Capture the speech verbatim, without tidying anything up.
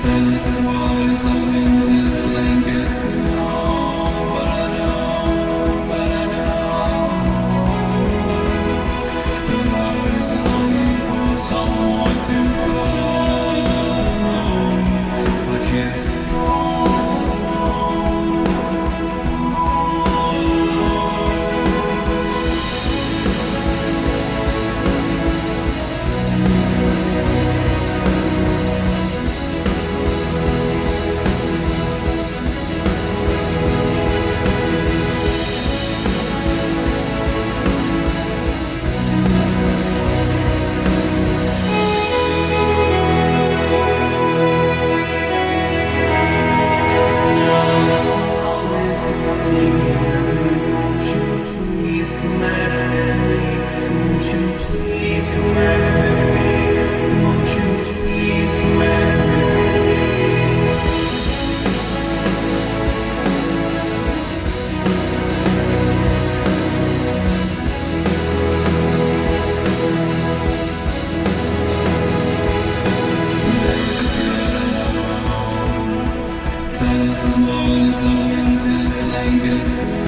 This is what is all winter's blankets long, but I know, but I know the heart is longing for someone to call, but she's alone, all alone. Won't you please come back with me? Won't you please come back with me? Won't you please come back with me? This is what is all winter's blankets.